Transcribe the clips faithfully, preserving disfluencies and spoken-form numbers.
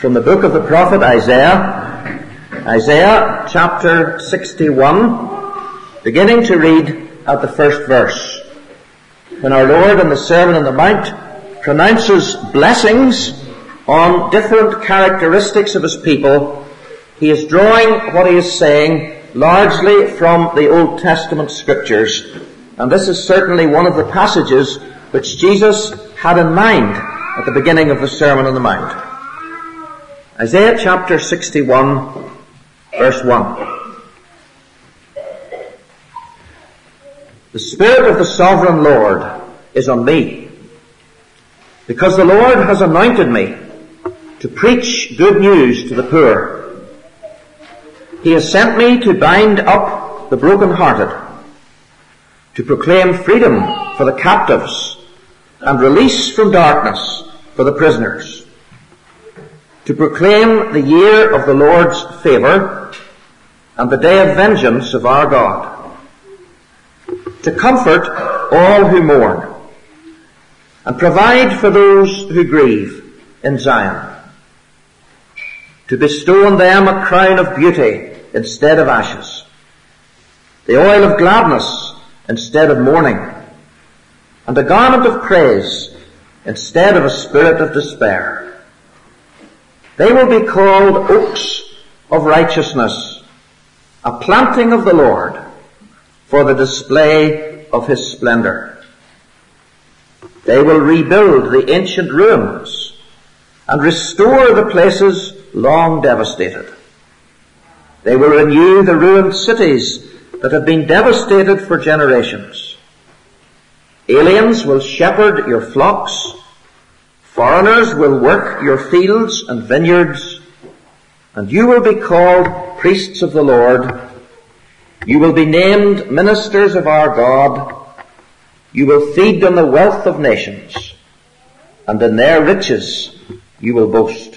from the book of the prophet Isaiah, Isaiah chapter sixty-one, beginning to read at the first verse. When our Lord in the Sermon on the Mount pronounces blessings on different characteristics of his people, he is drawing what he is saying largely from the Old Testament scriptures. And this is certainly one of the passages which Jesus had in mind at the beginning of the Sermon on the Mount. Isaiah chapter sixty-one, verse one. The Spirit of the Sovereign Lord is on me, because the Lord has anointed me to preach good news to the poor. He has sent me to bind up the brokenhearted, to proclaim freedom for the captives and release from darkness for the prisoners, to proclaim the year of the Lord's favour and the day of vengeance of our God, to comfort all who mourn and provide for those who grieve in Zion, to bestow on them a crown of beauty instead of ashes, the oil of gladness instead of mourning, and a garment of praise instead of a spirit of despair. They will be called oaks of righteousness, a planting of the Lord for the display of his splendor. They will rebuild the ancient ruins and restore the places long devastated. They will renew the ruined cities that have been devastated for generations. Aliens will shepherd your flocks. Foreigners will work your fields and vineyards. And you will be called priests of the Lord. You will be named ministers of our God. You will feed on the wealth of nations, and in their riches you will boast.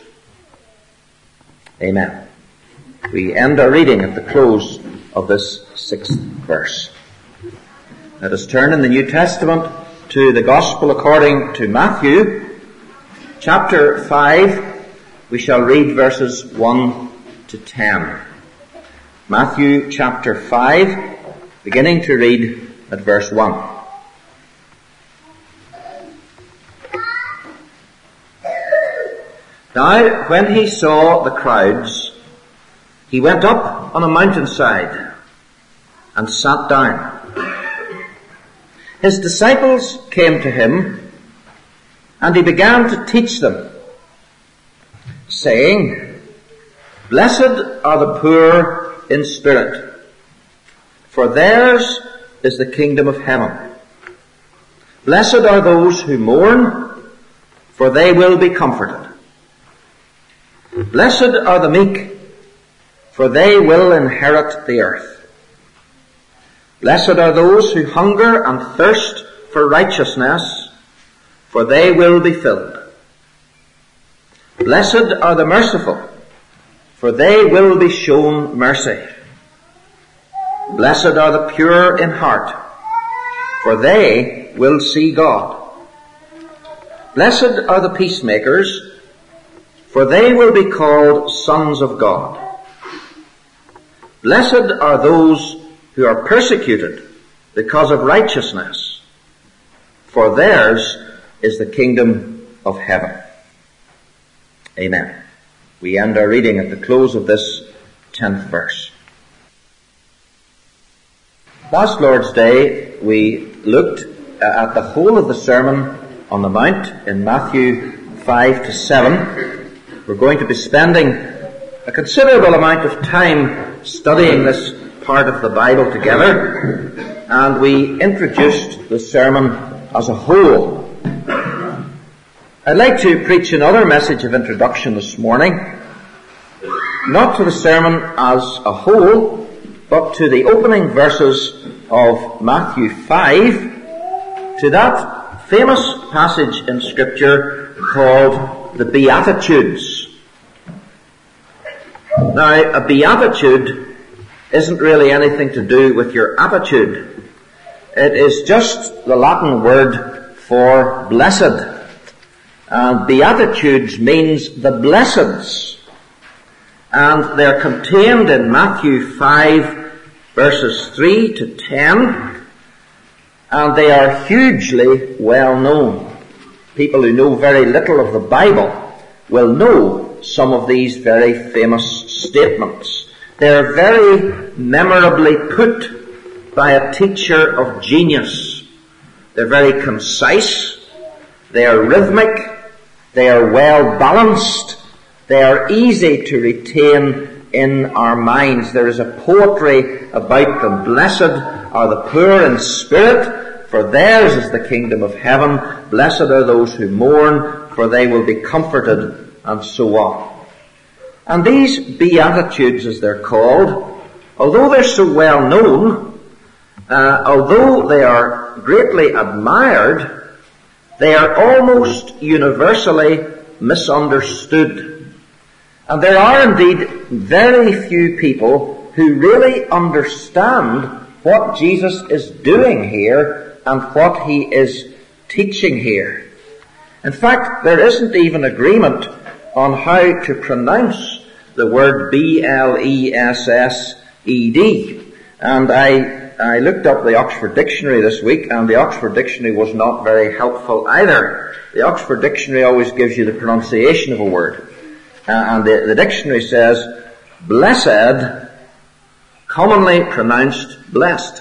Amen. We end our reading at the close of this sixth verse. Let us turn in the New Testament to the Gospel according to Matthew, chapter five. We shall read verses one to ten. Matthew chapter five, beginning to read at verse one. Now, when he saw the crowds, he went up on a mountainside and sat down. His disciples came to him, and he began to teach them, saying, Blessed are the poor in spirit, for theirs is the kingdom of heaven. Blessed are those who mourn, for they will be comforted. Blessed are the meek, for they will inherit the earth. Blessed are those who hunger and thirst for righteousness, for they will be filled. Blessed are the merciful, for they will be shown mercy. Blessed are the pure in heart, for they will see God. Blessed are the peacemakers, for they will be called sons of God. Blessed are those who are persecuted because of righteousness, for theirs is the kingdom of heaven. Amen. We end our reading at the close of this tenth verse. Last Lord's Day, we looked at the whole of the Sermon on the Mount in Matthew five to seven. We're going to be spending a considerable amount of time studying this part of the Bible together, and we introduced the sermon as a whole. I'd like to preach another message of introduction this morning, not to the sermon as a whole, but to the opening verses of Matthew five, to that famous passage in Scripture called the Beatitudes. Now, a beatitude isn't really anything to do with your attitude. It is just the Latin word for blessed. And Beatitudes means the blesseds. And they're contained in Matthew five, verses three to ten. And they are hugely well known. People who know very little of the Bible will know some of these very famous statements. They're very memorably put by a teacher of genius. They're very concise. They are rhythmic. They are well balanced. They are easy to retain in our minds. There is a poetry about them. Blessed are the poor in spirit, for theirs is the kingdom of heaven. Blessed are those who mourn, for they will be comforted, and so on. And these Beatitudes, as they're called, although they're so well known, uh, although they are greatly admired, they are almost universally misunderstood. And there are indeed very few people who really understand what Jesus is doing here and what he is teaching here. In fact, there isn't even agreement on how to pronounce the word B L E S S E D. And I I looked up the Oxford Dictionary this week, and the Oxford Dictionary was not very helpful either. The Oxford Dictionary always gives you the pronunciation of a word. Uh, and the, the dictionary says, blessed, commonly pronounced blessed.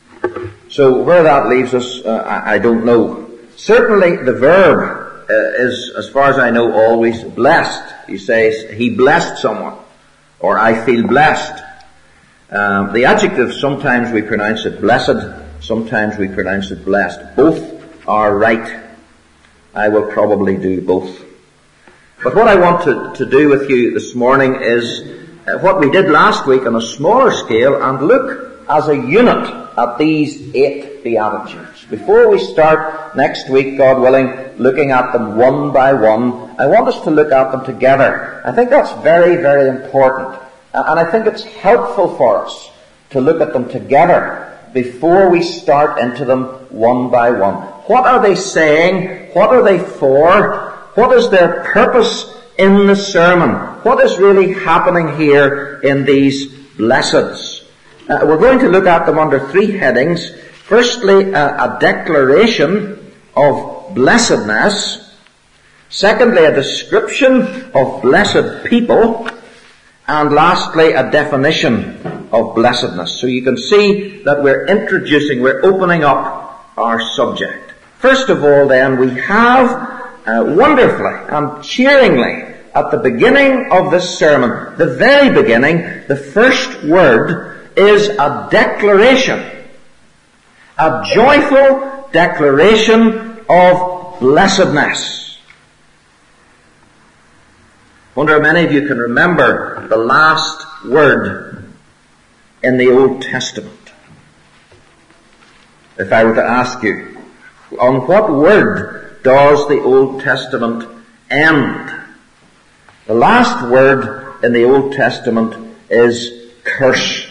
So where that leaves us, uh, I, I don't know. Certainly the verb uh, is, as far as I know, always blessed. You say, he blessed someone, or I feel blessed. Um, the adjective, sometimes we pronounce it blessed, sometimes we pronounce it blessed. Both are right. I will probably do both. But what I want to, to do with you this morning is uh, what we did last week on a smaller scale, and look as a unit at these eight Beatitudes. Before we start next week, God willing, looking at them one by one, I want us to look at them together. I think that's very, very important. And I think it's helpful for us to look at them together before we start into them one by one. What are they saying? What are they for? What is their purpose in the sermon? What is really happening here in these blesseds? Uh, we're going to look at them under three headings. Firstly, uh, a declaration of blessedness. Secondly, a description of blessed people. And lastly, a definition of blessedness. So you can see that we're introducing, we're opening up our subject. First of all then, we have uh, wonderfully and cheeringly at the beginning of this sermon, the very beginning, the first word is a declaration. A joyful declaration of blessedness. I wonder how many of you can remember the last word in the Old Testament. If I were to ask you, on what word does the Old Testament end? The last word in the Old Testament is curse.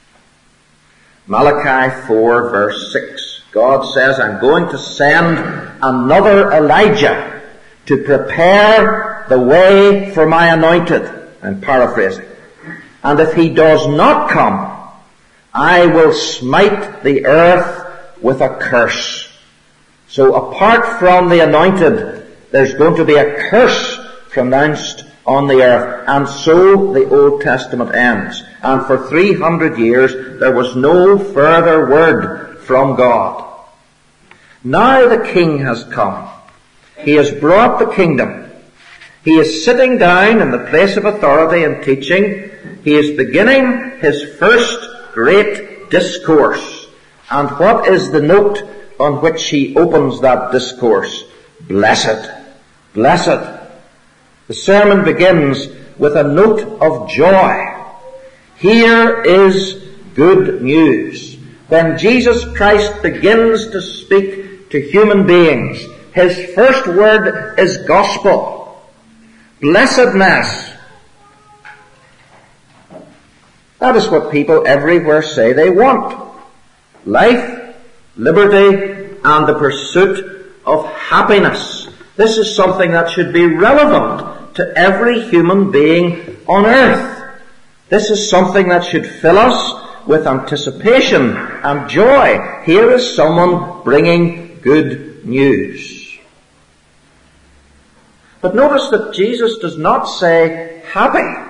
Malachi four verse six. God says, I'm going to send another Elijah to prepare the way for my anointed. I'm paraphrasing. And if he does not come, I will smite the earth with a curse. So apart from the anointed, there's going to be a curse pronounced on the earth. And so the Old Testament ends. And for three hundred years, there was no further word from God. Now the King has come. He has brought the kingdom. He is sitting down in the place of authority and teaching. He is beginning his first great discourse. And what is the note on which he opens that discourse? Blessed. Blessed. The sermon begins with a note of joy. Here is good news. When Jesus Christ begins to speak to human beings, his first word is gospel. Blessedness. That is what people everywhere say they want. Life, liberty, and the pursuit of happiness. This is something that should be relevant to every human being on earth. This is something that should fill us with anticipation and joy. Here is someone bringing good news. But notice that Jesus does not say happy.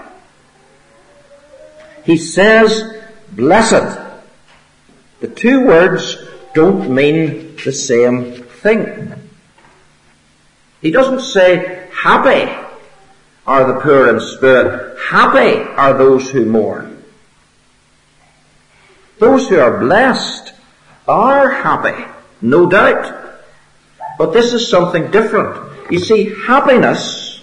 He says blessed. The two words don't mean the same thing. He doesn't say happy are the poor in spirit. Happy are those who mourn. Those who are blessed are happy, no doubt. But this is something different. You see, happiness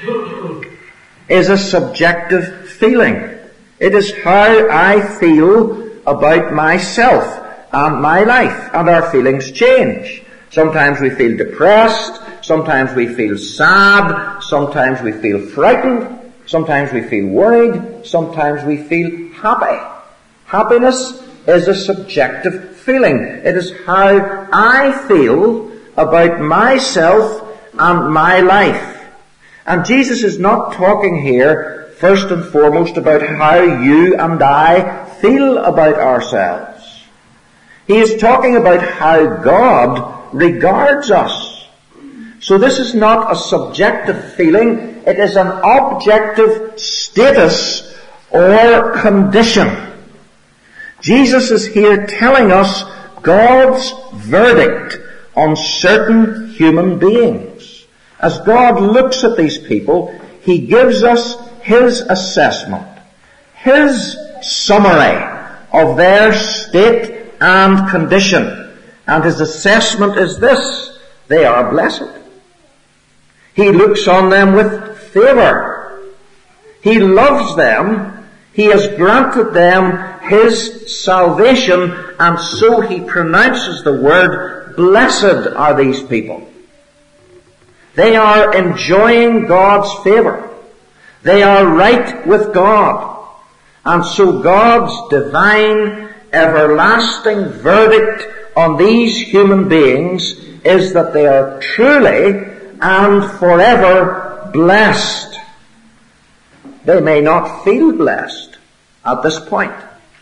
is a subjective feeling. It is how I feel about myself and my life, and our feelings change. Sometimes we feel depressed, sometimes we feel sad, sometimes we feel frightened, sometimes we feel worried, sometimes we feel happy. Happiness is a subjective feeling. It is how I feel about myself and my life. And Jesus is not talking here first and foremost about how you and I feel about ourselves. He is talking about how God regards us. So this is not a subjective feeling, it is an objective status or condition. Jesus is here telling us God's verdict on certain human beings. As God looks at these people, He gives us His assessment, His summary of their state and condition. And His assessment is this: they are blessed. He looks on them with favor. He loves them. He has granted them His salvation, and so He pronounces the word, blessed are these people. They are enjoying God's favor. They are right with God. And so God's divine, everlasting verdict on these human beings is that they are truly and forever blessed. They may not feel blessed at this point,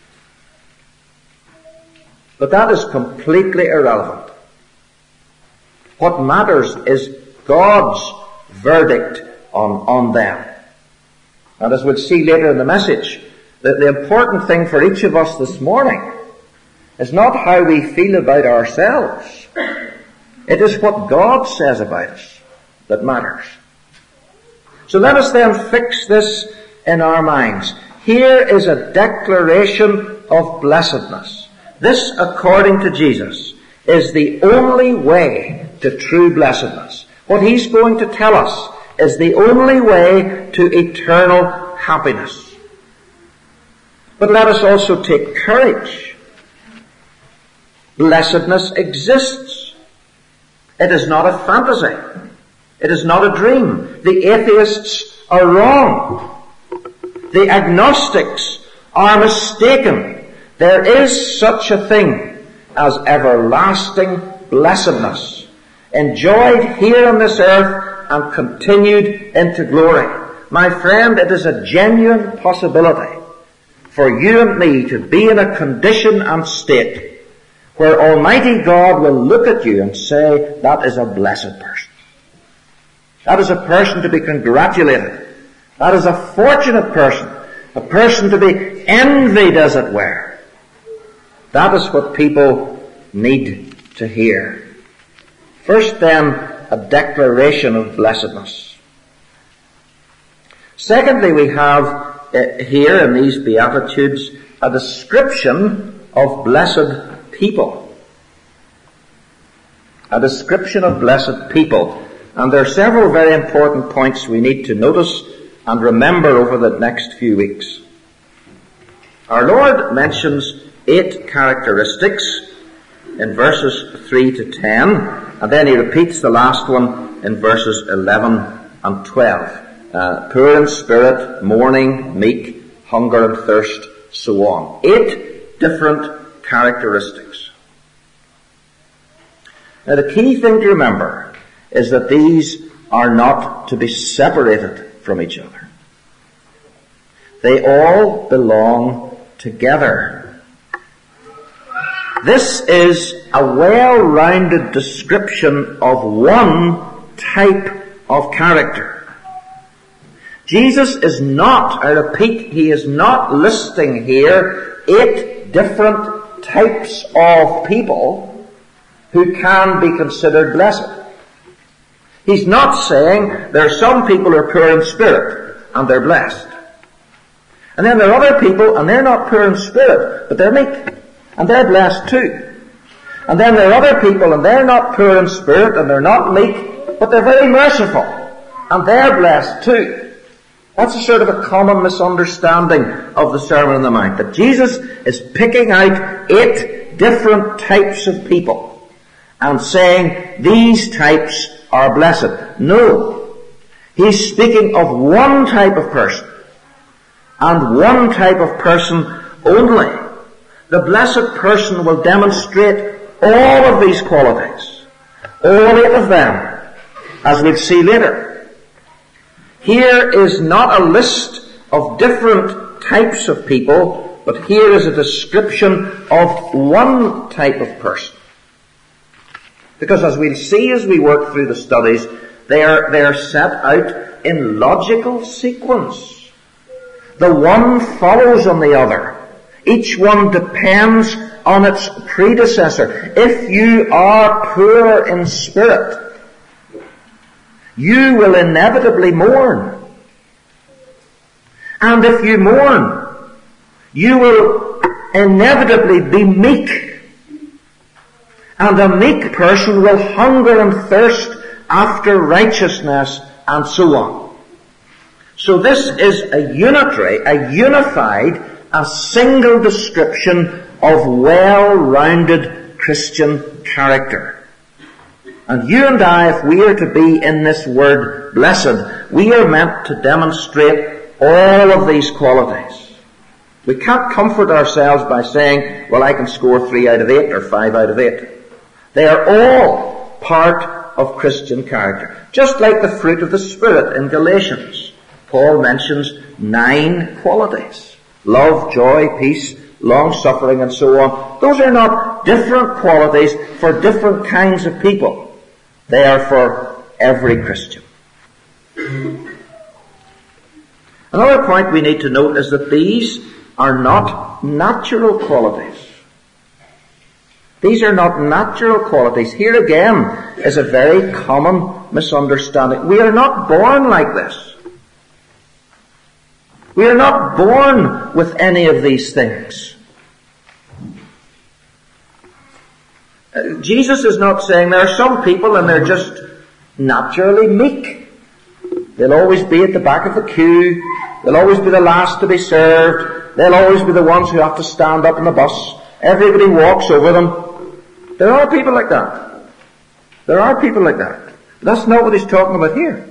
but that is completely irrelevant. What matters is God's verdict on, on them. And as we'll see later in the message, that the important thing for each of us this morning is not how we feel about ourselves. It is what God says about us that matters. So let us then fix this in our minds. Here is a declaration of blessedness. This, according to Jesus, is the only way to true blessedness. What He's going to tell us is the only way to eternal happiness. But let us also take courage. Blessedness exists. It is not a fantasy. It is not a dream. The atheists are wrong. The agnostics are mistaken. There is such a thing as everlasting blessedness, enjoyed here on this earth and continued into glory. My friend, it is a genuine possibility for you and me to be in a condition and state where Almighty God will look at you and say, that is a blessed person. That is a person to be congratulated. That is a fortunate person. A person to be envied, as it were. That is what people need to hear. First then, a declaration of blessedness. Secondly, we have uh, here in these Beatitudes a description of blessed people. A description of blessed people. And there are several very important points we need to notice and remember over the next few weeks. Our Lord mentions eight characteristics in verses three to ten, and then He repeats the last one in verses eleven and twelve. Uh, poor in spirit, mourning, meek, hunger and thirst, so on. Eight different characteristics. Now the key thing to remember is that these are not to be separated from each other. They all belong together. This is a well-rounded description of one type of character. Jesus is not, I repeat, he is not listing here eight different types of people who can be considered blessed. He's not saying there are some people who are poor in spirit and they're blessed. And then there are other people and they're not poor in spirit, but they're meek and they're blessed too. And then there are other people and they're not poor in spirit and they're not meek, but they're very merciful and they're blessed too. That's a sort of a common misunderstanding of the Sermon on the Mount, that Jesus is picking out eight different types of people and saying these types are blessed. No. He's speaking of one type of person, and one type of person only. The blessed person will demonstrate all of these qualities, all eight of them, as we'll see later. Here is not a list of different types of people, but here is a description of one type of person. Because as we'll see as we work through the studies, they are, they are set out in logical sequence. The one follows on the other. Each one depends on its predecessor. If you are poor in spirit, you will inevitably mourn. And if you mourn, you will inevitably be meek. And a meek person will hunger and thirst after righteousness, and so on. So this is a unitary, a unified, a single description of well-rounded Christian character. And you and I, if we are to be in this word blessed, we are meant to demonstrate all of these qualities. We can't comfort ourselves by saying, well, I can score three out of eight or five out of eight. They are all part of Christian character. Just like the fruit of the Spirit in Galatians. Paul mentions nine qualities. Love, joy, peace, long-suffering, and so on. Those are not different qualities for different kinds of people. They are for every Christian. Another point we need to note is that these are not natural qualities. These are not natural qualities. Here again is a very common misunderstanding. We are not born like this. We are not born with any of these things. Uh, Jesus is not saying there are some people and they're just naturally meek. They'll always be at the back of the queue. They'll always be the last to be served. They'll always be the ones who have to stand up in the bus. Everybody walks over them. There are people like that. There are people like that. That's not what he's talking about here.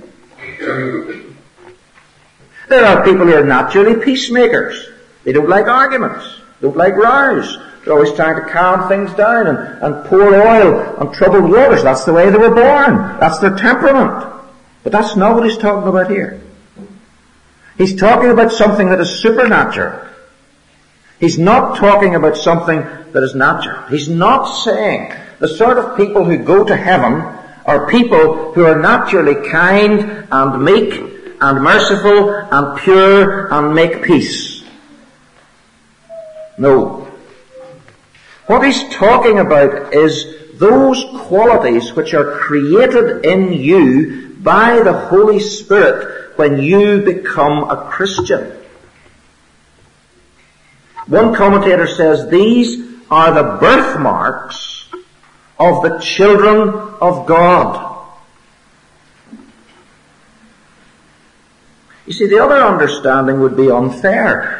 There are people who are naturally peacemakers. They don't like arguments. They don't like rows. They're always trying to calm things down and, and pour oil on troubled waters. That's the way they were born. That's their temperament. But that's not what he's talking about here. He's talking about something that is supernatural. He's not talking about something that is natural. He's not saying the sort of people who go to heaven are people who are naturally kind and meek and merciful and pure and make peace. No. What he's talking about is those qualities which are created in you by the Holy Spirit when you become a Christian. One commentator says these are the birthmarks of the children of God. You see, the other understanding would be unfair.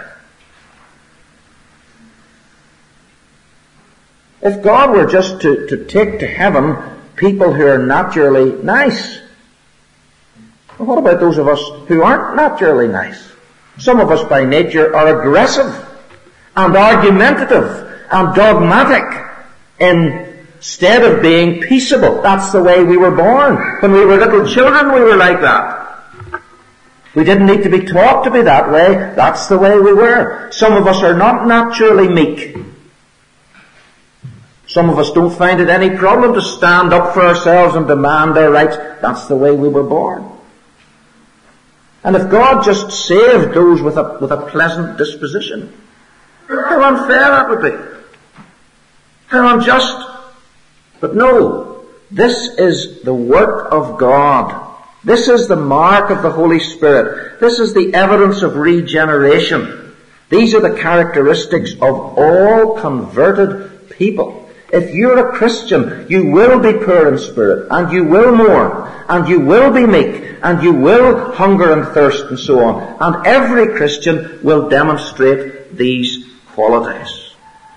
If God were just to, to take to heaven people who are naturally nice, well, what about those of us who aren't naturally nice? Some of us by nature are aggressive and argumentative and dogmatic in instead of being peaceable. That's the way we were born. When we were little children, we were like that. We didn't need to be taught to be that way. That's the way we were. Some of us are not naturally meek. Some of us don't find it any problem to stand up for ourselves and demand our rights. That's the way we were born. And if God just saved those with a, with a pleasant disposition, how unfair that would be. How unjust. But no, this is the work of God. This is the mark of the Holy Spirit. This is the evidence of regeneration. These are the characteristics of all converted people. If you're a Christian, you will be poor in spirit, and you will mourn, and you will be meek, and you will hunger and thirst, and so on. And every Christian will demonstrate these qualities.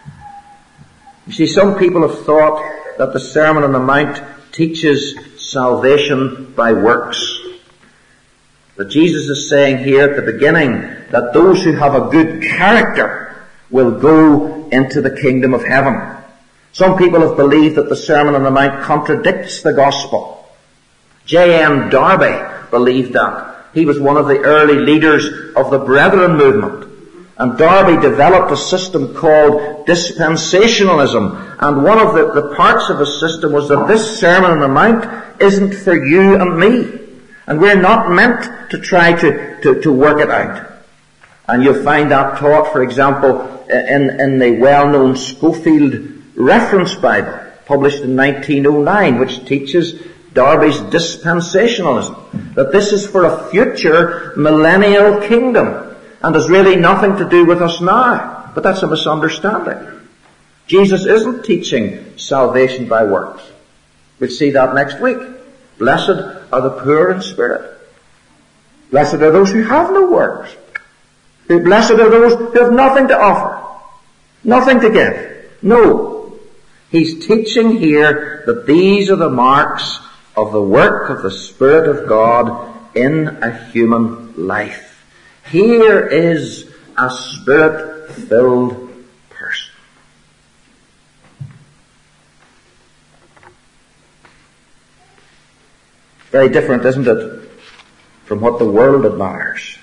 You see, some people have thought that the Sermon on the Mount teaches salvation by works. But Jesus is saying here at the beginning that those who have a good character will go into the kingdom of heaven. Some people have believed that the Sermon on the Mount contradicts the gospel. J N Darby believed that. He was one of the early leaders of the Brethren movement. And Darby developed a system called dispensationalism. And one of the, the parts of his system was that this Sermon on the Mount isn't for you and me. And we're not meant to try to, to, to work it out. And you'll find that taught, for example, in, in the well-known Schofield Reference Bible, published in nineteen oh nine, which teaches Darby's dispensationalism, that this is for a future millennial kingdom, and has really nothing to do with us now. But that's a misunderstanding. Jesus isn't teaching salvation by works. We'll see that next week. Blessed are the poor in spirit. Blessed are those who have no works. Blessed are those who have nothing to offer, nothing to give. No. He's teaching here that these are the marks of the work of the Spirit of God in a human life. Here is a Spirit-filled person. Very different, isn't it, from what the world admires.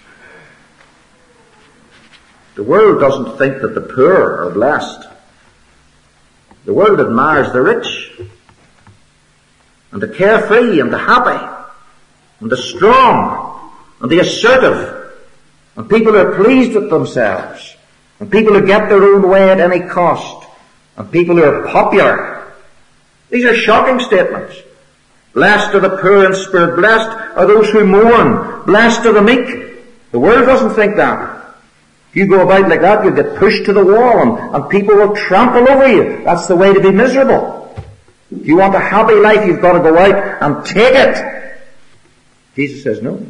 The world doesn't think that the poor are blessed. The world admires the rich, and the carefree, and the happy, and the strong, and the assertive, and people who are pleased with themselves, and people who get their own way at any cost, and people who are popular. These are shocking statements. Blessed are the poor in spirit, blessed are those who mourn, blessed are the meek. The world doesn't think that. If you go about like that, you'll get pushed to the wall, and, and people will trample over you. That's the way to be miserable. If you want a happy life, you've got to go out and take it. Jesus says no.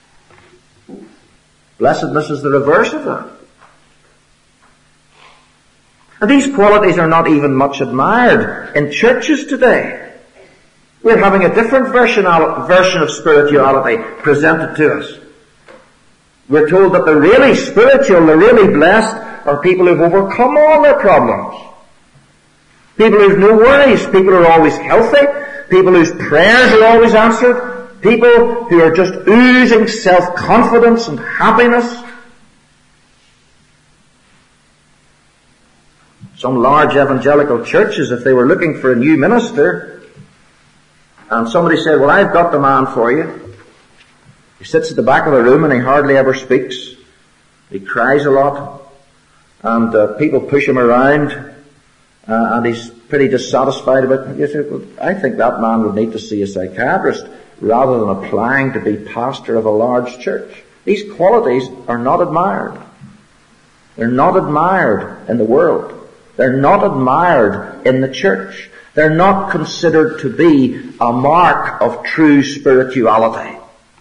Blessedness is the reverse of that. And these qualities are not even much admired in churches today. We're having a different version version of spirituality presented to us. We're told that the really spiritual, the really blessed, are people who've overcome all their problems. People who've no worries, people who are always healthy, people whose prayers are always answered, people who are just oozing self-confidence and happiness. Some large evangelical churches, if they were looking for a new minister, and somebody said, well, I've got the man for you. He sits at the back of the room and he hardly ever speaks. He cries a lot. And uh, people push him around. Uh, and he's pretty dissatisfied about it. You say, well, I think that man would need to see a psychiatrist rather than applying to be pastor of a large church. These qualities are not admired. They're not admired in the world. They're not admired in the church. They're not considered to be a mark of true spirituality.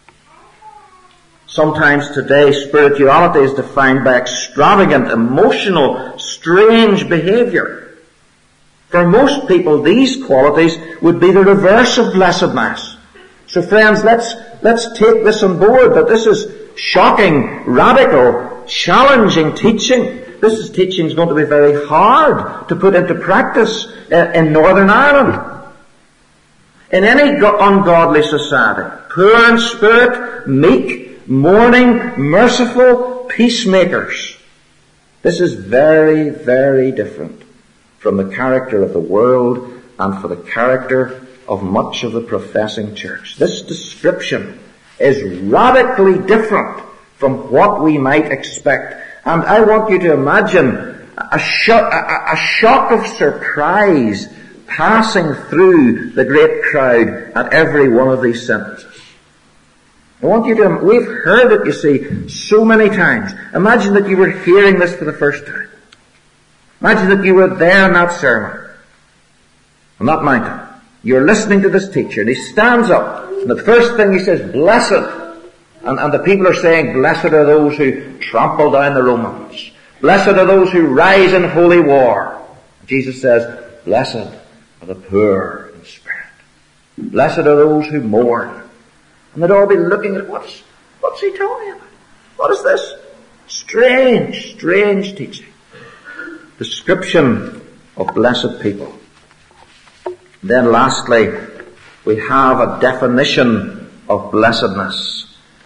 Sometimes today, spirituality is defined by extravagant, emotional, strange behavior. For most people, these qualities would be the reverse of blessedness. So friends, let's, let's take this on board, that this is shocking, radical, challenging teaching. This is teaching is going to be very hard to put into practice in Northern Ireland. In any ungodly society, poor in spirit, meek, mourning, merciful, peacemakers. This is very, very different from the character of the world and for the character of much of the professing church. This description is radically different from what we might expect. And I want you to imagine a, sho- a, a shock of surprise passing through the great crowd at every one of these sentences. I want you to, we've heard it, you see, so many times. Imagine that you were hearing this for the first time. Imagine that you were there in that sermon, on that mountain. You're listening to this teacher, and he stands up, and the first thing he says, blessed. And, and the people are saying, blessed are those who trample down the Romans. Blessed are those who rise in holy war. Jesus says, blessed are the poor in spirit. Blessed are those who mourn. And they'd all be looking at, what's, what's he talking about? What is this? Strange, strange teaching. Description of blessed people. Then lastly, we have a definition of blessedness.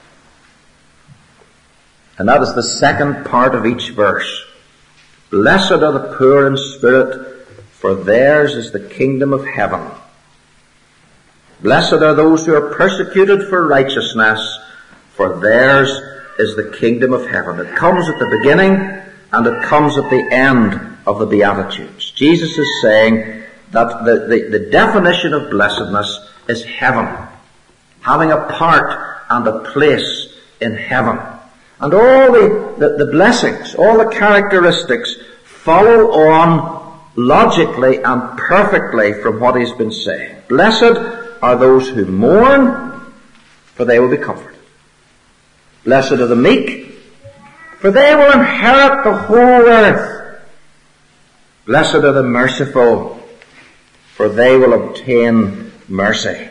And that is the second part of each verse. Blessed are the poor in spirit, for theirs is the kingdom of heaven. Blessed are those who are persecuted for righteousness, for theirs is the kingdom of heaven. It comes at the beginning and it comes at the end of the Beatitudes. Jesus is saying that the, the, the definition of blessedness is heaven, having a part and a place in heaven. And all the, the, the blessings, all the characteristics follow on logically and perfectly from what he's been saying. Blessed are those who mourn, for they will be comforted. Blessed are the meek, for they will inherit the whole earth. Blessed are the merciful, for they will obtain mercy.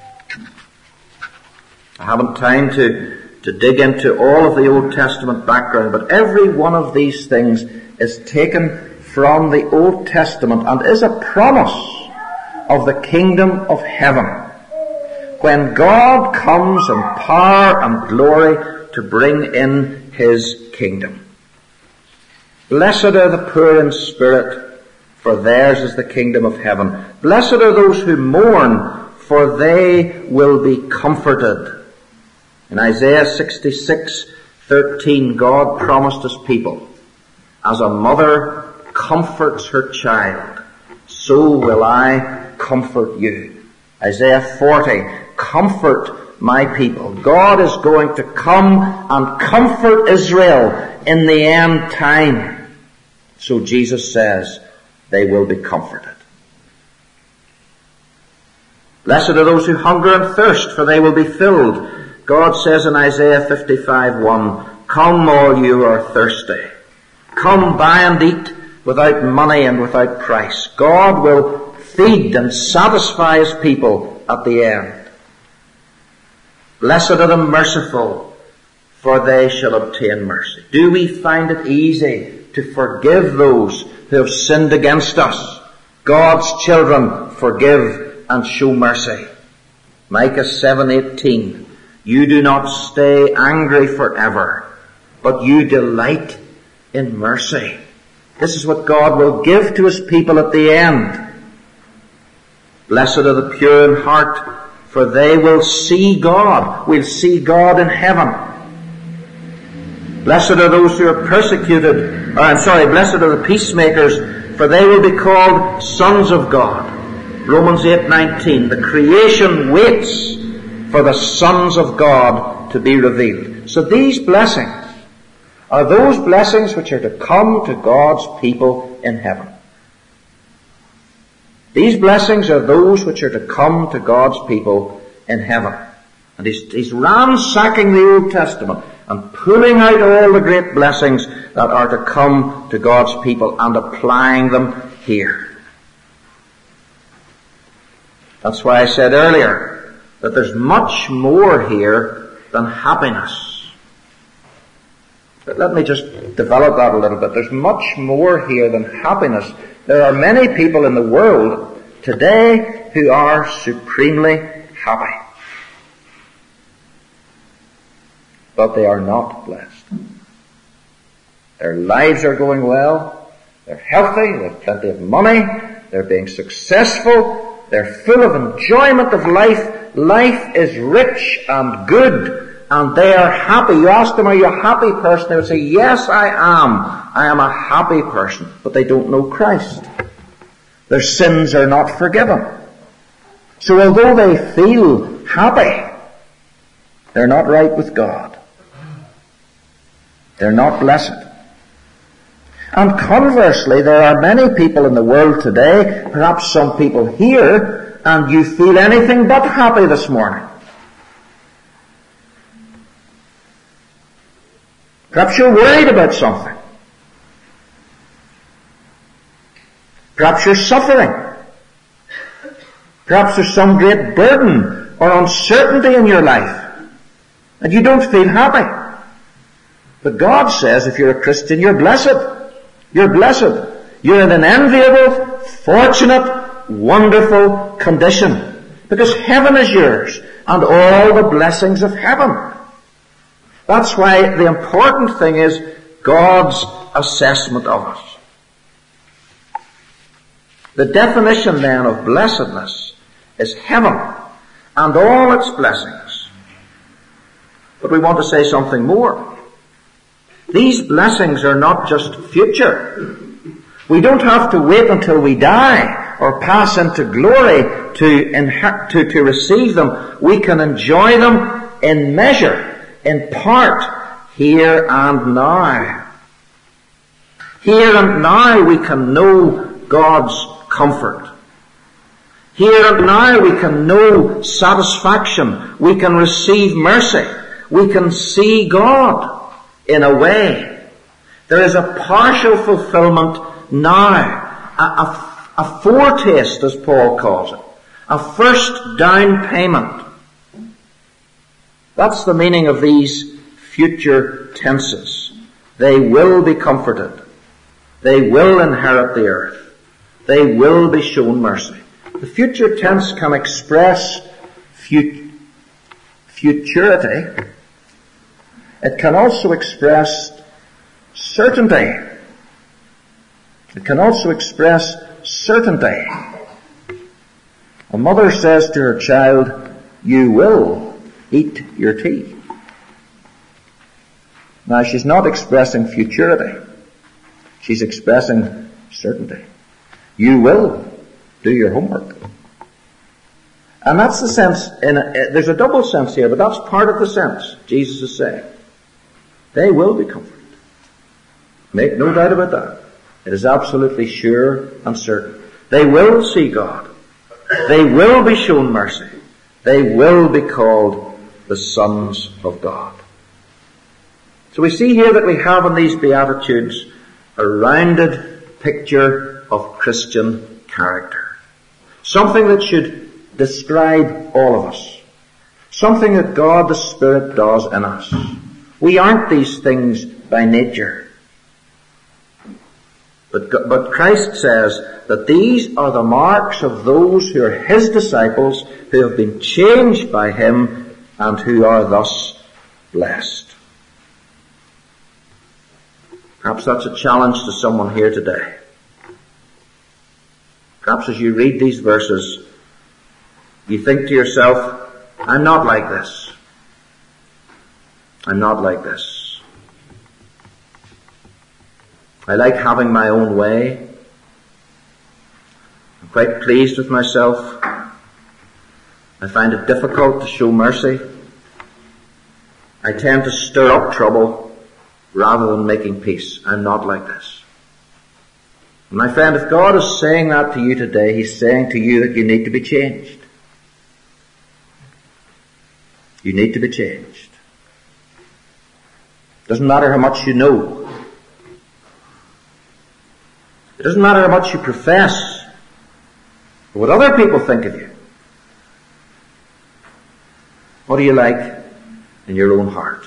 I haven't time to, to dig into all of the Old Testament background, but every one of these things is taken from the Old Testament and is a promise of the kingdom of heaven, when God comes in power and glory to bring in his kingdom. Blessed are the poor in spirit, for theirs is the kingdom of heaven. Blessed are those who mourn, for they will be comforted. In Isaiah sixty-six thirteen, God promised his people, as a mother comforts her child, so will I comfort you. Isaiah forty, comfort my people. God is going to come and comfort Israel in the end time. So Jesus says, they will be comforted. Blessed are those who hunger and thirst, for they will be filled. God says in Isaiah fifty-five one, come all you who are thirsty. Come buy and eat without money and without price. God will feed and satisfy his people at the end. Blessed are the merciful, for they shall obtain mercy. Do we find it easy to forgive those who have sinned against us? God's children forgive and show mercy. Micah seven eighteen, you do not stay angry forever, but you delight in mercy. This is what God will give to his people at the end. Blessed are the pure in heart, for they will see God. We'll see God in heaven. Blessed are those who are persecuted, or I'm sorry, blessed are the peacemakers, for they will be called sons of God. Romans eight nineteen, the creation waits for the sons of God to be revealed. So these blessings are those blessings which are to come to God's people in heaven. These blessings are those which are to come to God's people in heaven. And he's, he's ransacking the Old Testament and pulling out all the great blessings that are to come to God's people and applying them here. That's why I said earlier that there's much more here than happiness. But let me just develop that a little bit. There's much more here than happiness. There are many people in the world today who are supremely happy. But they are not blessed. Their lives are going well. They're healthy. They have plenty of money. They're being successful. They're full of enjoyment of life. Life is rich and good. And they are happy. You ask them, are you a happy person? They would say, yes, I am. I am a happy person. But they don't know Christ. Their sins are not forgiven. So although they feel happy, they're not right with God. They're not blessed. And conversely, there are many people in the world today, perhaps some people here, and you feel anything but happy this morning. Perhaps you're worried about something. Perhaps you're suffering. Perhaps there's some great burden or uncertainty in your life, and you don't feel happy. But God says if you're a Christian, you're blessed. You're blessed. You're in an enviable, fortunate, wonderful condition. Because heaven is yours, and all the blessings of heaven. That's why the important thing is God's assessment of us. The definition then of blessedness is heaven and all its blessings. But we want to say something more. These blessings are not just future. We don't have to wait until we die or pass into glory to, inher- to, to receive them. We can enjoy them in measure, in part, here and now. Here and now we can know God's comfort. Here and now we can know satisfaction. We can receive mercy. We can see God. In a way, there is a partial fulfillment now, a, a, a foretaste, as Paul calls it, a first down payment. That's the meaning of these future tenses. They will be comforted. They will inherit the earth. They will be shown mercy. The future tense can express fut- futurity. It can also express certainty. It can also express certainty. A mother says to her child, you will eat your tea. Now she's not expressing futurity. She's expressing certainty. You will do your homework. And that's the sense, in a, there's a double sense here, but that's part of the sense Jesus is saying. They will be comforted. Make no doubt about that. It is absolutely sure and certain. They will see God. They will be shown mercy. They will be called the sons of God. So we see here that we have in these Beatitudes a rounded picture of Christian character. Something that should describe all of us. Something that God the Spirit does in us. We aren't these things by nature. But, but Christ says that these are the marks of those who are His disciples, who have been changed by Him, and who are thus blessed. Perhaps that's a challenge to someone here today. Perhaps as you read these verses, you think to yourself, I'm not like this. I'm not like this. I like having my own way. I'm quite pleased with myself. I find it difficult to show mercy. I tend to stir up trouble rather than making peace. I'm not like this. And my friend, if God is saying that to you today, He's saying to you that you need to be changed. You need to be changed. Doesn't matter how much you know. It doesn't matter how much you profess or what other people think of you. What are you like in your own heart?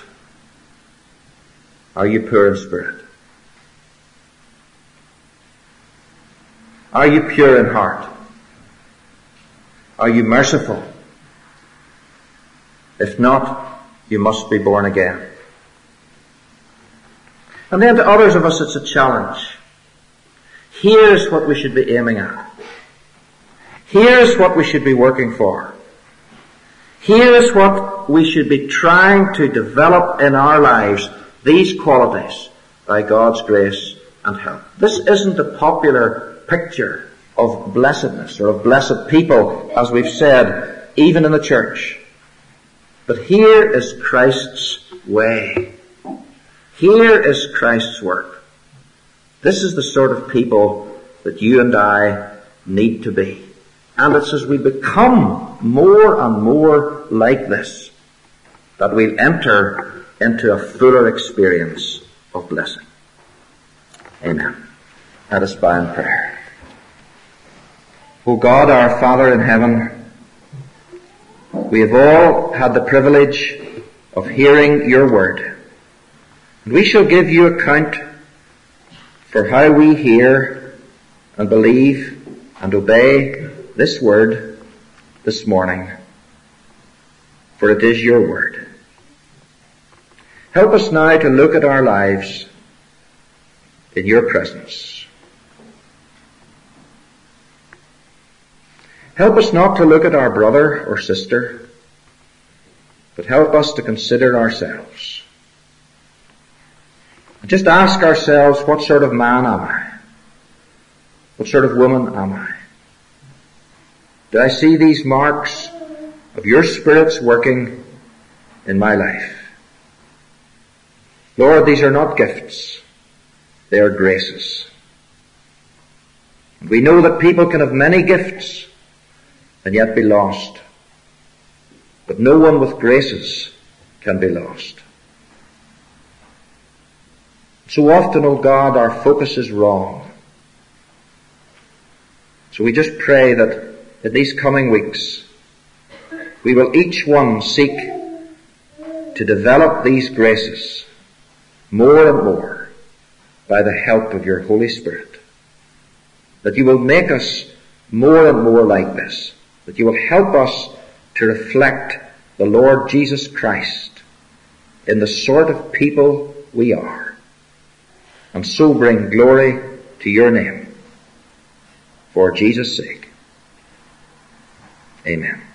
Are you poor in spirit? Are you pure in heart? Are you merciful? If not, you must be born again. And then to others of us it's a challenge. Here's what we should be aiming at. Here's what we should be working for. Here's what we should be trying to develop in our lives, these qualities, by God's grace and help. This isn't a popular picture of blessedness or of blessed people, as we've said, even in the church. But here is Christ's way. Here is Christ's work. This is the sort of people that you and I need to be. And it's as we become more and more like this that we'll enter into a fuller experience of blessing. Amen. Let us bow in prayer. O God, our Father in heaven, we have all had the privilege of hearing your word. And we shall give you account for how we hear and believe and obey this word this morning, for it is your word. Help us now to look at our lives in your presence. Help us not to look at our brother or sister, but help us to consider ourselves. And just ask ourselves, what sort of man am I? What sort of woman am I? Do I see these marks of your Spirit's working in my life? Lord, these are not gifts. They are graces. We know that people can have many gifts and yet be lost. But no one with graces can be lost. So often, O God, our focus is wrong. So we just pray that in these coming weeks, we will each one seek to develop these graces more and more by the help of your Holy Spirit. That you will make us more and more like this. That you will help us to reflect the Lord Jesus Christ in the sort of people we are. And so bring glory to your name. For Jesus' sake. Amen.